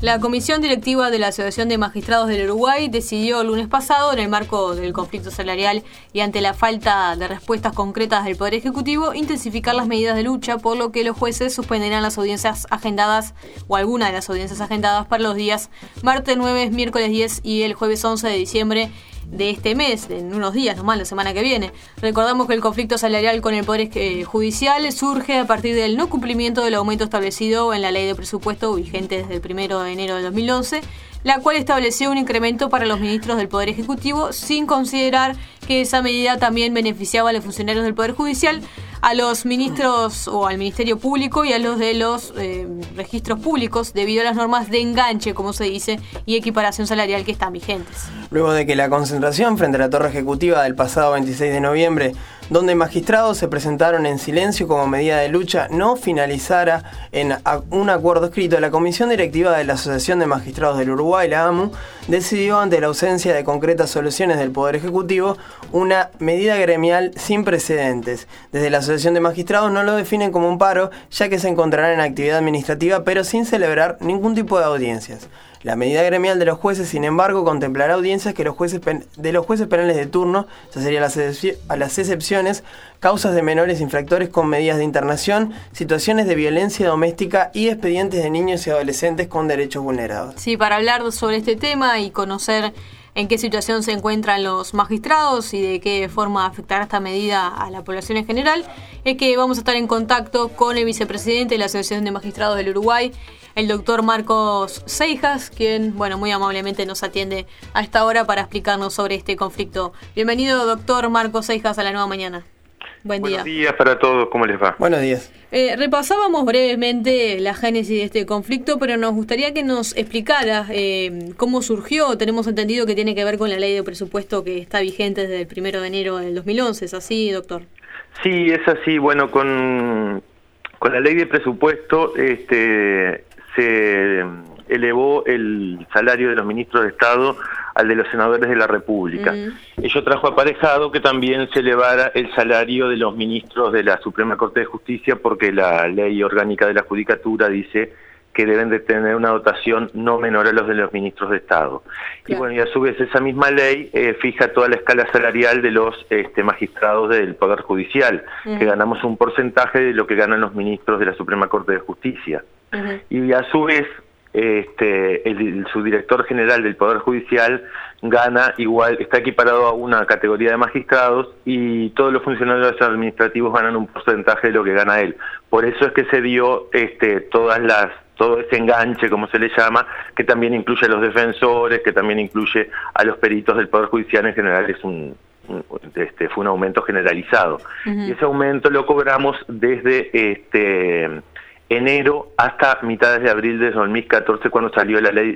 La Comisión Directiva de la Asociación de Magistrados del Uruguay decidió el lunes pasado, en el marco del conflicto salarial y ante la falta de respuestas concretas del Poder Ejecutivo, intensificar las medidas de lucha, por lo que los jueces suspenderán las audiencias agendadas o alguna de las audiencias agendadas para los días martes 9, miércoles 10 y el jueves 11 de diciembre de este mes, en unos días nomás, la semana que viene. Recordamos que el conflicto salarial con el Poder Judicial surge a partir del no cumplimiento del aumento establecido en la ley de presupuesto vigente desde el 1 de enero de 2011, la cual estableció un incremento para los ministros del Poder Ejecutivo sin considerar que esa medida también beneficiaba a los funcionarios del Poder Judicial, a los ministros o al Ministerio Público y a los de los registros públicos debido a las normas de enganche, como se dice, y equiparación salarial que están vigentes. Luego de que la concentración frente a la Torre Ejecutiva del pasado 26 de noviembre, donde magistrados se presentaron en silencio como medida de lucha, no finalizara en un acuerdo escrito, la Comisión Directiva de la Asociación de Magistrados del Uruguay, la AMU, decidió, ante la ausencia de concretas soluciones del Poder Ejecutivo, una medida gremial sin precedentes. Desde la Asociación de Magistrados no lo definen como un paro, ya que se encontrarán en actividad administrativa, pero sin celebrar ningún tipo de audiencias. La medida gremial de los jueces, sin embargo, contemplará audiencias que los jueces penales de turno, ya serían las excepciones, causas de menores infractores con medidas de internación, situaciones de violencia doméstica y expedientes de niños y adolescentes con derechos vulnerados. Sí, para hablar sobre este tema y conocer en qué situación se encuentran los magistrados y de qué forma afectará esta medida a la población en general, es que vamos a estar en contacto con el vicepresidente de la Asociación de Magistrados del Uruguay, el doctor Marcos Seijas, quien, muy amablemente nos atiende a esta hora para explicarnos sobre este conflicto. Bienvenido, doctor Marcos Seijas, a La Nueva Mañana. Buen día. Buenos días para todos, ¿cómo les va? Buenos días. Repasábamos brevemente la génesis de este conflicto, pero nos gustaría que nos explicara cómo surgió. Tenemos entendido que tiene que ver con la ley de presupuesto que está vigente desde el 1 de enero del 2011, ¿es así, doctor? Sí, es así. Bueno, con la ley de presupuesto se elevó el salario de los ministros de Estado al de los senadores de la República. Ello trajo aparejado que también se elevara el salario de los ministros de la Suprema Corte de Justicia, porque la ley orgánica de la Judicatura dice que deben de tener una dotación no menor a los de los ministros de Estado. Claro. Y a su vez esa misma ley fija toda la escala salarial de los magistrados del Poder Judicial, que ganamos un porcentaje de lo que ganan los ministros de la Suprema Corte de Justicia. Y a su vez el subdirector general del Poder Judicial gana igual, está equiparado a una categoría de magistrados, y todos los funcionarios administrativos ganan un porcentaje de lo que gana él. Por eso es que se dio todo ese enganche, como se le llama, que también incluye a los defensores, que también incluye a los peritos del Poder Judicial. En general fue un aumento generalizado. Y ese aumento lo cobramos desde enero hasta mitades de abril de 2014, cuando salió la ley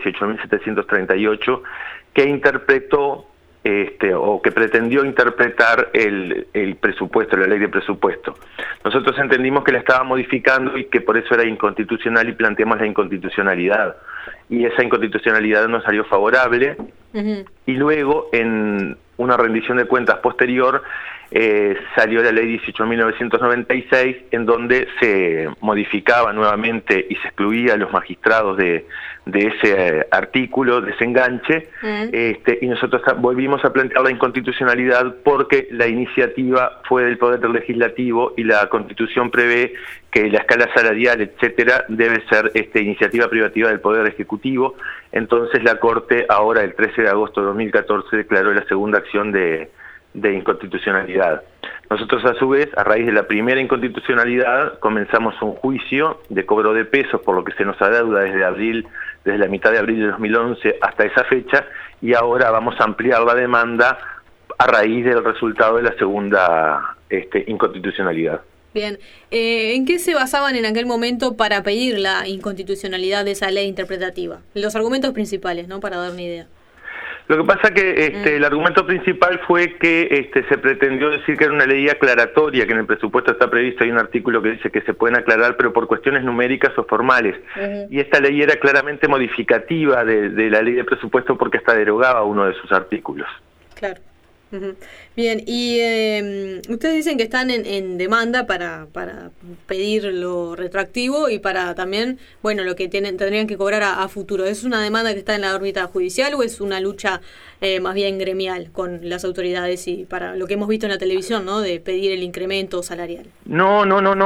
18.738, que interpretó o que pretendió interpretar el presupuesto, la ley de presupuesto. Nosotros entendimos que la estaba modificando y que por eso era inconstitucional, y planteamos la inconstitucionalidad. Y esa inconstitucionalidad nos salió favorable, y luego, en una rendición de cuentas posterior, salió la ley 18.996, en donde se modificaba nuevamente y se excluía a los magistrados de ese artículo, de ese enganche, y nosotros volvimos a plantear la inconstitucionalidad porque la iniciativa fue del Poder Legislativo, y la Constitución prevé que la escala salarial, etcétera, debe ser iniciativa privativa del Poder Ejecutivo. Entonces la Corte, ahora el 13 de agosto de 2014, declaró la segunda acción de inconstitucionalidad. Nosotros, a su vez, a raíz de la primera inconstitucionalidad, comenzamos un juicio de cobro de pesos por lo que se nos adeuda desde la mitad de abril de 2011 hasta esa fecha, y ahora vamos a ampliar la demanda a raíz del resultado de la segunda inconstitucionalidad. Bien, ¿en qué se basaban en aquel momento para pedir la inconstitucionalidad de esa ley interpretativa? Los argumentos principales, ¿no?, para dar una idea. Lo que pasa que el argumento principal fue que se pretendió decir que era una ley aclaratoria, que en el presupuesto está previsto, hay un artículo que dice que se pueden aclarar, pero por cuestiones numéricas o formales. Y esta ley era claramente modificativa de la ley de presupuesto, porque hasta derogaba uno de sus artículos. Claro. Bien, y ustedes dicen que están en demanda para pedir lo retroactivo y para también, bueno, lo que tendrían que cobrar a futuro. ¿Es una demanda que está en la órbita judicial o es una lucha más bien gremial con las autoridades y para lo que hemos visto en la televisión, ¿no?, de pedir el incremento salarial? No.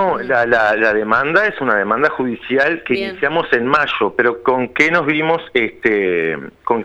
La demanda es una demanda judicial que iniciamos en mayo, pero ¿con qué nos vimos, con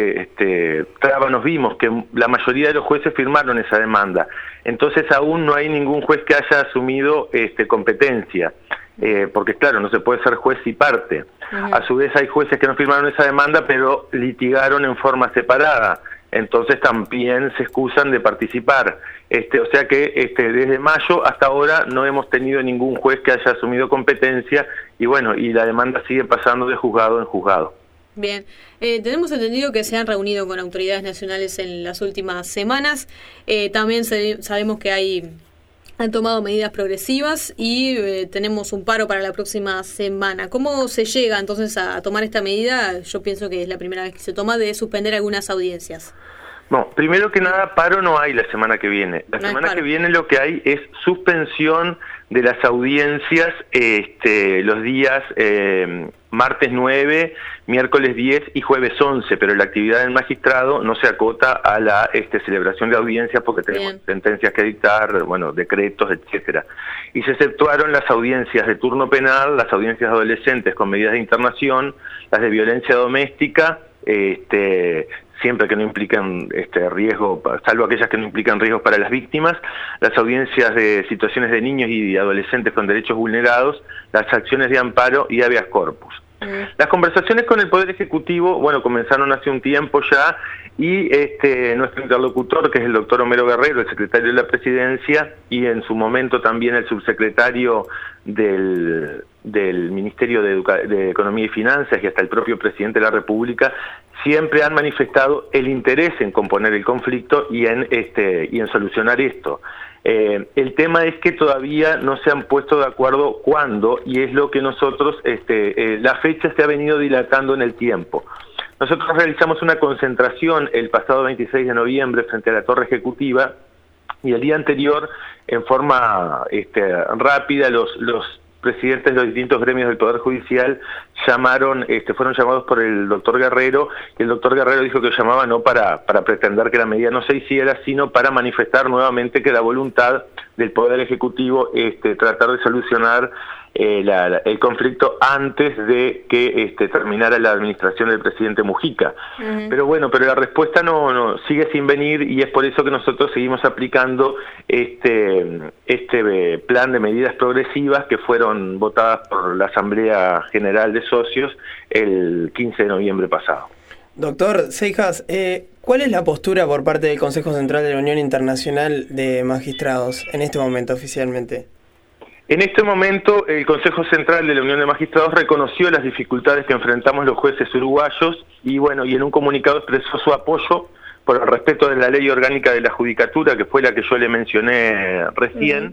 qué traba nos vimos? Que la mayoría de los jueces firmaron esa demanda. Entonces aún no hay ningún juez que haya asumido competencia, porque claro, no se puede ser juez y parte. A su vez hay jueces que no firmaron esa demanda, pero litigaron en forma separada. Entonces también se excusan de participar. O sea que desde mayo hasta ahora no hemos tenido ningún juez que haya asumido competencia y bueno, y la demanda sigue pasando de juzgado en juzgado. Bien, tenemos entendido que se han reunido con autoridades nacionales en las últimas semanas. También sabemos que han tomado medidas progresivas y tenemos un paro para la próxima semana. ¿Cómo se llega entonces a tomar esta medida? Yo pienso que es la primera vez que se toma, de suspender algunas audiencias. No, primero que nada, paro no hay la semana que viene. La semana que viene lo que hay es suspensión de las audiencias los días martes 9, miércoles 10 y jueves 11, pero la actividad del magistrado no se acota a la celebración de audiencias porque tenemos sentencias que dictar, bueno, decretos, etcétera. Y se exceptuaron las audiencias de turno penal, las audiencias de adolescentes con medidas de internación, las de violencia doméstica, siempre que no implican riesgo, salvo aquellas que no implican riesgos para las víctimas, las audiencias de situaciones de niños y adolescentes con derechos vulnerados, las acciones de amparo y habeas corpus. Las conversaciones con el Poder Ejecutivo, bueno, comenzaron hace un tiempo ya, y nuestro interlocutor, que es el doctor Homero Guerrero, el secretario de la Presidencia, y en su momento también el subsecretario del Ministerio de Economía y Finanzas y hasta el propio presidente de la República, siempre han manifestado el interés en componer el conflicto y en solucionar esto. El tema es que todavía no se han puesto de acuerdo cuándo, y es lo que nosotros, la fecha se ha venido dilatando en el tiempo. Nosotros realizamos una concentración el pasado 26 de noviembre frente a la Torre Ejecutiva, y el día anterior, en forma rápida, los presidentes de los distintos gremios del Poder Judicial fueron llamados por el doctor Guerrero, y el doctor Guerrero dijo que llamaba no para pretender que la medida no se hiciera, sino para manifestar nuevamente que la voluntad del Poder Ejecutivo tratar de solucionar el conflicto antes de que terminara la administración del presidente Mujica. Pero bueno, la respuesta no sigue sin venir, y es por eso que nosotros seguimos aplicando este plan de medidas progresivas que fueron votadas por la Asamblea General de Socios el 15 de noviembre pasado. Doctor Seijas, ¿cuál es la postura por parte del Consejo Central de la Unión Internacional de Magistrados en este momento oficialmente? En este momento, el Consejo Central de la Unión de Magistrados reconoció las dificultades que enfrentamos los jueces uruguayos y en un comunicado expresó su apoyo por el respeto de la Ley Orgánica de la Judicatura, que fue la que yo le mencioné recién,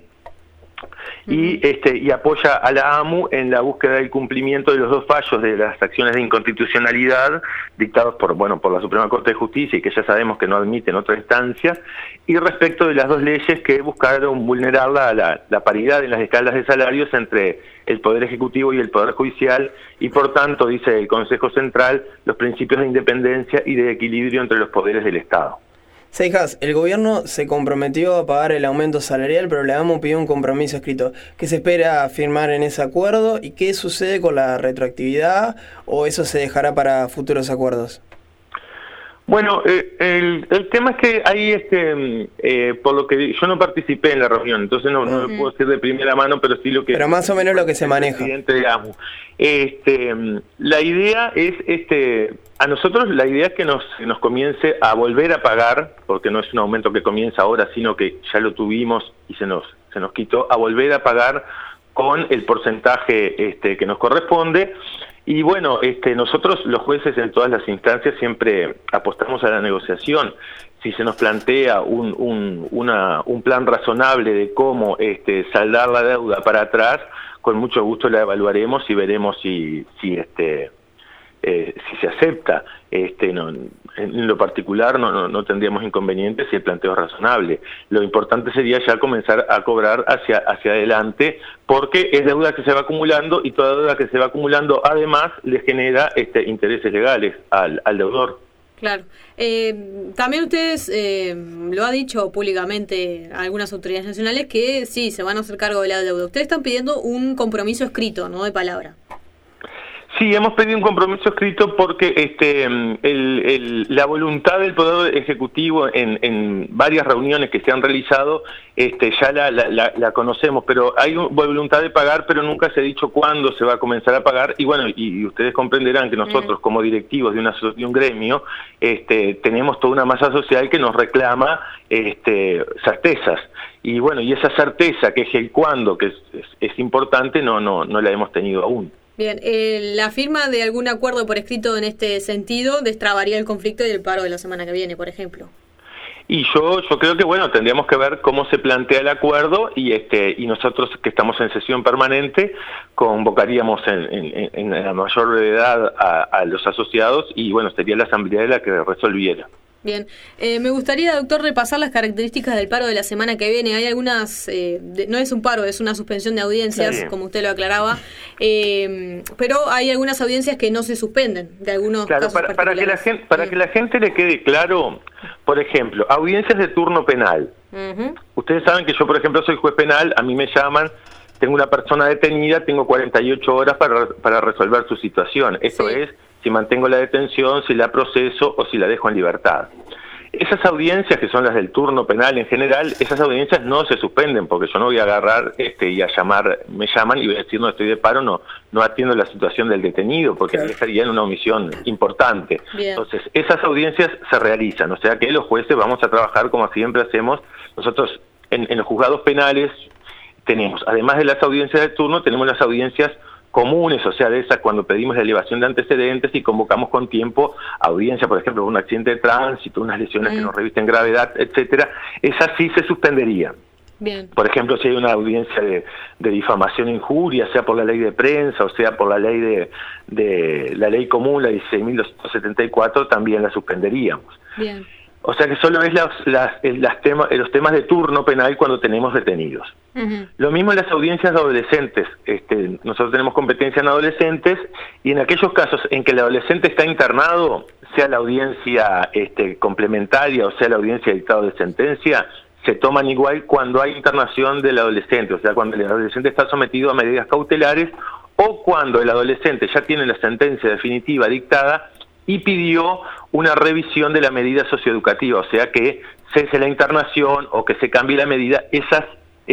y apoya a la AMU en la búsqueda del cumplimiento de los dos fallos de las acciones de inconstitucionalidad dictados por la Suprema Corte de Justicia, y que ya sabemos que no admiten otra instancia, y respecto de las dos leyes que buscaron vulnerar la paridad en las escalas de salarios entre el Poder Ejecutivo y el Poder Judicial, y por tanto, dice el Consejo Central, los principios de independencia y de equilibrio entre los poderes del Estado. Seijas, el gobierno se comprometió a pagar el aumento salarial, pero la AMU pidió un compromiso escrito. ¿Qué se espera firmar en ese acuerdo y qué sucede con la retroactividad, o eso se dejará para futuros acuerdos? Bueno, el tema es que ahí, por lo que yo no participé en la reunión, entonces no lo puedo decir de primera mano, pero sí lo que... Pero más o menos lo que se maneja. Presidente de AMU. La idea es, a nosotros la idea es que nos comience a volver a pagar, porque no es un aumento que comienza ahora, sino que ya lo tuvimos y se nos quitó, a volver a pagar con el porcentaje que nos corresponde. Y bueno, nosotros los jueces en todas las instancias siempre apostamos a la negociación. Si se nos plantea un plan razonable de cómo saldar la deuda para atrás, con mucho gusto la evaluaremos y veremos si si se acepta, en lo particular no tendríamos inconvenientes si el planteo es razonable. Lo importante sería ya comenzar a cobrar hacia adelante, porque es deuda que se va acumulando, y toda deuda que se va acumulando además le genera intereses legales al deudor. Claro. También ustedes lo ha dicho públicamente algunas autoridades nacionales que sí, se van a hacer cargo de la deuda. Ustedes están pidiendo un compromiso escrito, no de palabra. Sí, hemos pedido un compromiso escrito porque la voluntad del Poder Ejecutivo en varias reuniones que se han realizado ya la conocemos, pero hay voluntad de pagar, pero nunca se ha dicho cuándo se va a comenzar a pagar. Y bueno, y ustedes comprenderán que nosotros como directivos de un gremio tenemos toda una masa social que nos reclama certezas. Y bueno, y esa certeza que es el cuándo, que es importante, no la hemos tenido aún. Bien, la firma de algún acuerdo por escrito en este sentido destrabaría el conflicto y el paro de la semana que viene, por ejemplo. Y yo creo que bueno, tendríamos que ver cómo se plantea el acuerdo, y nosotros que estamos en sesión permanente convocaríamos en la mayor brevedad a los asociados, y bueno, sería la asamblea la que resolviera. Bien, me gustaría, doctor, repasar las características del paro de la semana que viene. Hay algunas, no es un paro, es una suspensión de audiencias, sí, como usted lo aclaraba, pero hay algunas audiencias que no se suspenden, de algunos casos particulares. Para que la gente le quede claro, por ejemplo, audiencias de turno penal. Ustedes saben que yo, por ejemplo, soy juez penal, a mí me llaman, tengo una persona detenida, tengo 48 horas para resolver su situación. Esto es, si mantengo la detención, si la proceso o si la dejo en libertad. Esas audiencias, que son las del turno penal en general, esas audiencias no se suspenden, porque yo no voy a agarrar y a llamar, me llaman y voy a decir no estoy de paro, no atiendo la situación del detenido, porque ahí estaría en una omisión importante. Bien. Entonces, esas audiencias se realizan, o sea que los jueces vamos a trabajar como siempre hacemos. Nosotros en los juzgados penales tenemos, además de las audiencias de turno, tenemos las audiencias comunes, o sea, de esas cuando pedimos la elevación de antecedentes y convocamos con tiempo audiencia, por ejemplo, un accidente de tránsito, unas lesiones que nos revisten gravedad, etcétera, esas sí se suspenderían. Bien. Por ejemplo, si hay una audiencia de difamación e injuria, sea por la ley de prensa o sea por la ley de la ley común, la 16.274, también la suspenderíamos. Bien. O sea que solo es los temas de turno penal cuando tenemos detenidos. Lo mismo en las audiencias de adolescentes. Nosotros tenemos competencia en adolescentes, y en aquellos casos en que el adolescente está internado, sea la audiencia complementaria o sea la audiencia de dictado de sentencia, se toman igual cuando hay internación del adolescente, o sea, cuando el adolescente está sometido a medidas cautelares o cuando el adolescente ya tiene la sentencia definitiva dictada y pidió una revisión de la medida socioeducativa, o sea que cese la internación o que se cambie la medida. Esas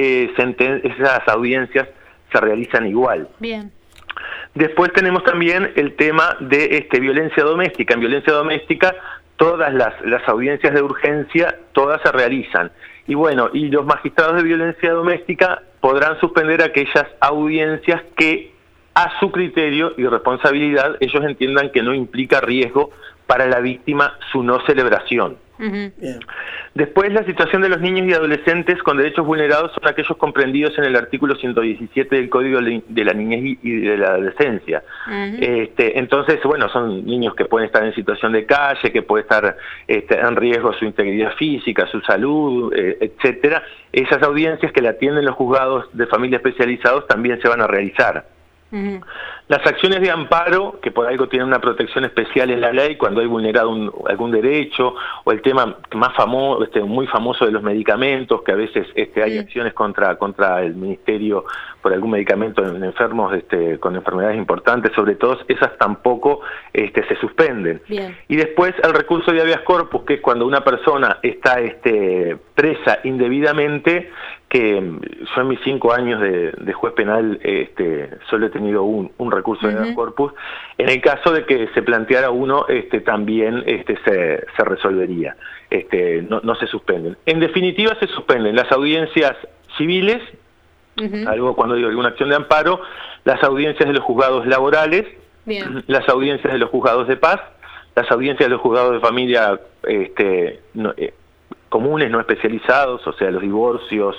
audiencias se realizan igual. Bien. Después tenemos también el tema de violencia doméstica. En violencia doméstica todas las audiencias de urgencia, todas se realizan. Y bueno, y los magistrados de violencia doméstica podrán suspender aquellas audiencias que a su criterio y responsabilidad ellos entiendan que no implica riesgo para la víctima su no celebración. Bien. Después, la situación de los niños y adolescentes con derechos vulnerados son aquellos comprendidos en el artículo 117 del Código de la Niñez y de la Adolescencia. Entonces, bueno, son niños que pueden estar en situación de calle, que puede estar en riesgo su integridad física, su salud, etcétera. Esas audiencias que la atienden los juzgados de familia especializados también se van a realizar. Las acciones de amparo, que por algo tienen una protección especial en la ley cuando hay vulnerado algún derecho, o el tema más famoso, muy famoso de los medicamentos, que a veces hay acciones contra el ministerio por algún medicamento en enfermos con enfermedades importantes, sobre todo esas tampoco se suspenden. Bien. Y después el recurso de habeas corpus, que es cuando una persona está presa indebidamente, que yo en mis 5 años de juez penal solo he tenido un recurso de habeas corpus. En el caso de que se planteara uno, también se resolvería. No se suspenden. En definitiva, se suspenden las audiencias civiles, algo cuando digo alguna acción de amparo, las audiencias de los juzgados laborales, bien, las audiencias de los juzgados de paz, las audiencias de los juzgados de familia comunes, no especializados, o sea, los divorcios,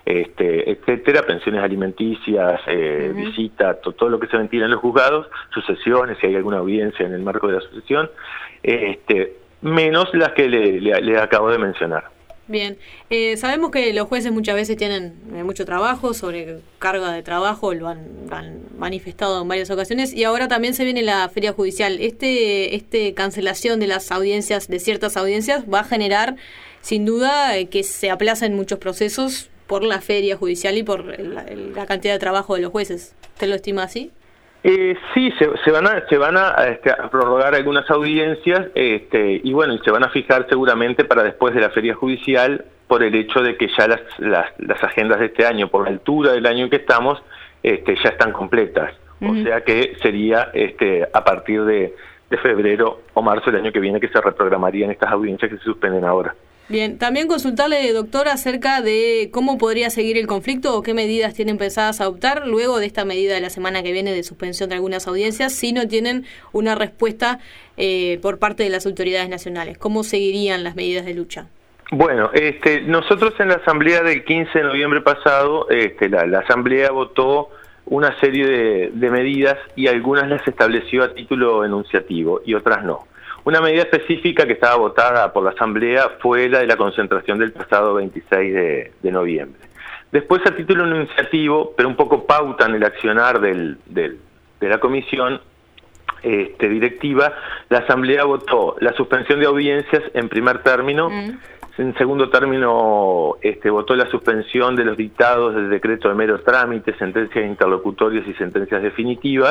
etcétera, pensiones alimenticias, visita, todo lo que se ventila en los juzgados, sucesiones, si hay alguna audiencia en el marco de la sucesión, menos las que le acabo de mencionar. Bien, sabemos que los jueces muchas veces tienen mucho trabajo, sobrecarga de trabajo, lo han manifestado en varias ocasiones, y ahora también se viene la feria judicial. Cancelación de las audiencias, de ciertas audiencias, va a generar sin duda que se aplacen muchos procesos por la feria judicial y por la cantidad de trabajo de los jueces. ¿Usted lo estima así? Sí, se van a prorrogar algunas audiencias y bueno, y se van a fijar seguramente para después de la feria judicial, por el hecho de que ya las agendas de este año, por la altura del año en que estamos, ya están completas. O sea que sería a partir de febrero o marzo del año que viene que se reprogramarían estas audiencias que se suspenden ahora. Bien, también consultarle, doctor, acerca de cómo podría seguir el conflicto o qué medidas tienen pensadas adoptar luego de esta medida de la semana que viene de suspensión de algunas audiencias, si no tienen una respuesta por parte de las autoridades nacionales. ¿Cómo seguirían las medidas de lucha? Bueno, nosotros en la asamblea del 15 de noviembre pasado, la asamblea votó una serie de medidas y algunas las estableció a título enunciativo y otras no. Una medida específica que estaba votada por la Asamblea fue la de la concentración del pasado 26 de noviembre. Después, a título enunciativo, pero un poco pautan el accionar de la comisión directiva, la Asamblea votó la suspensión de audiencias en primer término. En segundo término, votó la suspensión de los dictados del decreto de mero trámite, sentencias interlocutorias y sentencias definitivas,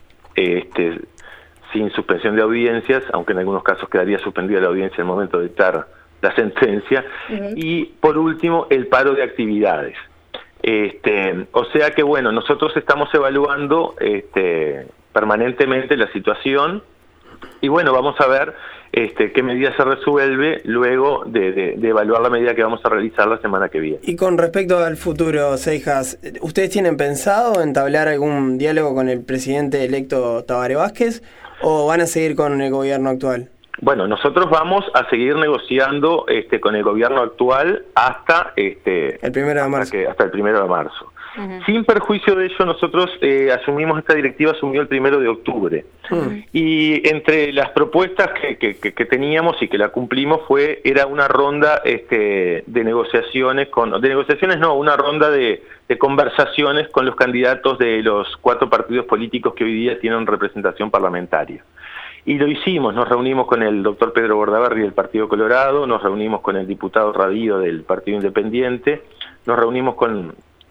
sin suspensión de audiencias, aunque en algunos casos quedaría suspendida la audiencia en el momento de dictar la sentencia, y por último el paro de actividades. O sea que bueno, nosotros estamos evaluando permanentemente la situación y bueno, vamos a ver qué medida se resuelve luego de evaluar la medida que vamos a realizar la semana que viene. Y con respecto al futuro, Seijas, ¿ustedes tienen pensado entablar algún diálogo con el presidente electo Tabaré Vázquez o van a seguir con el gobierno actual? Bueno, nosotros vamos a seguir negociando con el gobierno actual hasta el 1 de marzo. Hasta el 1 de marzo. Sin perjuicio de ello, nosotros asumimos esta directiva, asumió el 1 de octubre. Y entre las propuestas que teníamos y que la cumplimos era una ronda de negociaciones, una ronda de conversaciones con los candidatos de los 4 partidos políticos que hoy día tienen representación parlamentaria. Y lo hicimos, nos reunimos con el doctor Pedro Bordaberry del Partido Colorado, nos reunimos con el diputado Radío del Partido Independiente, nos reunimos con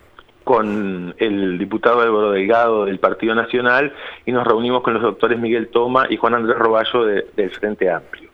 el diputado Álvaro Delgado del Partido Nacional y nos reunimos con los doctores Miguel Toma y Juan Andrés Roballo del Frente Amplio.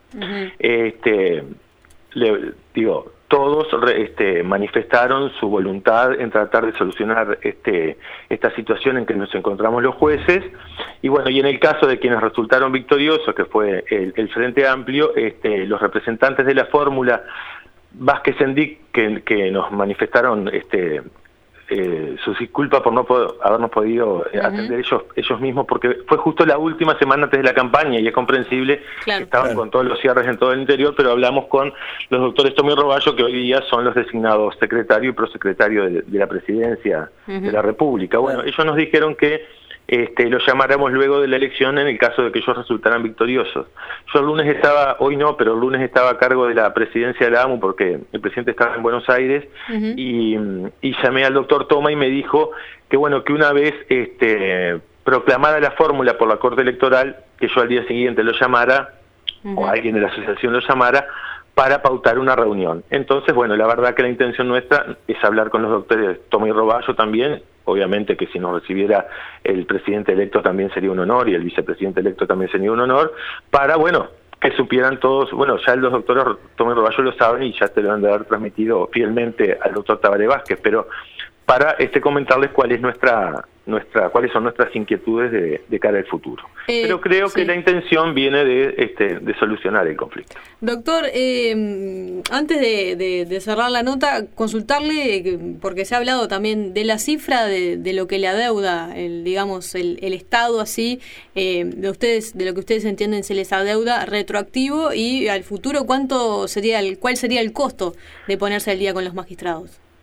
Todos manifestaron su voluntad en tratar de solucionar esta situación en que nos encontramos los jueces, y bueno, y en el caso de quienes resultaron victoriosos, que fue el Frente Amplio, los representantes de la fórmula Vázquez-Sendic, que nos manifestaron sus disculpas por no habernos podido atender ellos mismos, porque fue justo la última semana antes de la campaña y es comprensible que estaban con todos los cierres en todo el interior, pero hablamos con los doctores Tommy Roballo, que hoy día son los designados secretario y prosecretario de la Presidencia de la República. Bueno, ellos nos dijeron que los llamáramos luego de la elección en el caso de que ellos resultaran victoriosos. Yo el lunes hoy no, pero el lunes estaba a cargo de la presidencia de la AMU porque el presidente estaba en Buenos Aires y llamé al doctor Toma y me dijo que bueno, que una vez proclamada la fórmula por la Corte Electoral, que yo al día siguiente lo llamara, o alguien de la asociación lo llamara, para pautar una reunión. Entonces, bueno, la verdad que la intención nuestra es hablar con los doctores Toma y Roballo también. Obviamente que si nos recibiera el presidente electo también sería un honor, y el vicepresidente electo también sería un honor, para, bueno, que supieran todos, bueno, ya los doctores Toma y Roballo lo saben y ya te lo han de haber transmitido fielmente al doctor Tabaré Vázquez, pero para comentarles cuáles son nuestras inquietudes de cara al futuro. Pero creo que la intención viene de solucionar el conflicto. Doctor, antes de cerrar la nota, consultarle, porque se ha hablado también de la cifra de lo que le adeuda el Estado así, de lo que ustedes entienden se les adeuda retroactivo, y al futuro cuál sería el costo de ponerse al día con los magistrados.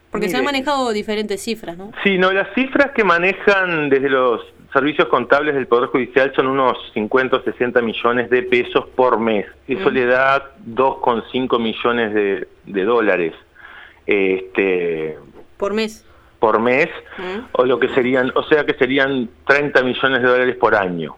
Porque Mire, se han manejado diferentes cifras, ¿no? Sí, no, las cifras que manejan desde los servicios contables del Poder Judicial son unos 50 o 60 millones de pesos por mes. Eso le da 2,5 millones de dólares por mes. Por mes, o sea que serían 30 millones de dólares por año.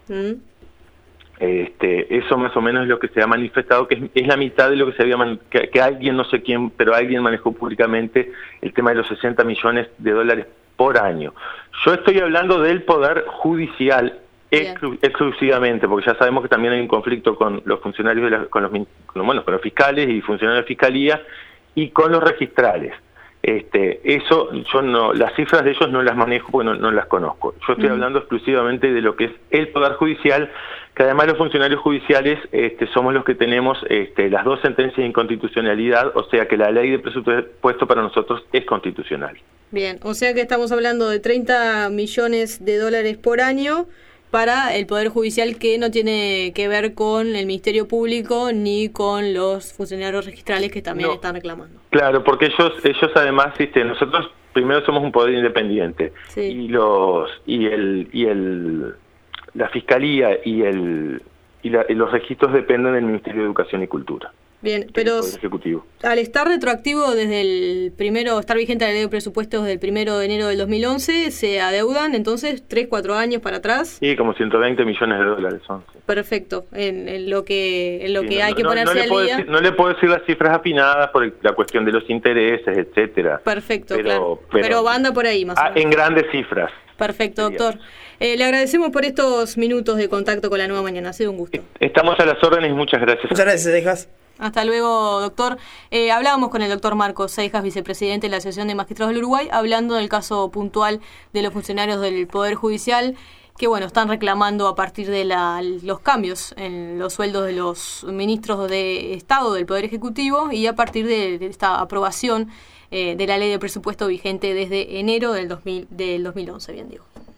Eso más o menos es lo que se ha manifestado, que es la mitad de lo que se había que alguien, no sé quién, pero alguien manejó públicamente el tema de los 60 millones de dólares por año. Yo estoy hablando del Poder Judicial exclusivamente, porque ya sabemos que también hay un conflicto con los funcionarios, con los fiscales y funcionarios de fiscalía y con los registrales. Eso yo no, las cifras de ellos no las manejo porque no las conozco. Yo estoy hablando exclusivamente de lo que es el Poder Judicial, que además los funcionarios judiciales somos los que tenemos las 2 sentencias de inconstitucionalidad, o sea que la ley de presupuesto para nosotros es constitucional. Bien, o sea que estamos hablando de 30 millones de dólares por año para el Poder Judicial, que no tiene que ver con el Ministerio Público ni con los funcionarios registrales que también están reclamando. Claro, porque ellos además, nosotros primero somos un poder independiente, y la Fiscalía y los registros dependen del Ministerio de Educación y Cultura. Bien, pero ejecutivo. Al estar retroactivo desde el primero, estar vigente la ley de presupuestos desde el 1 de enero del 2011, se adeudan entonces 3-4 años para atrás. Sí, como 120 millones de dólares son. Sí. Perfecto, en lo que hay que ponerse al día. No le puedo decir las cifras afinadas por la cuestión de los intereses, etcétera. Perfecto, pero anda por ahí más o menos. En grandes cifras. Perfecto, doctor. Le agradecemos por estos minutos de contacto con La Nueva Mañana. Ha sido un gusto. Estamos a las órdenes y muchas gracias. Muchas gracias, Seijas. Hasta luego, doctor. Hablábamos con el doctor Marcos Seijas, vicepresidente de la Asociación de Magistrados del Uruguay, hablando del caso puntual de los funcionarios del Poder Judicial, que están reclamando a partir de los cambios en los sueldos de los ministros de Estado del Poder Ejecutivo y a partir de esta aprobación de la ley de presupuesto vigente desde enero del 2011, bien digo.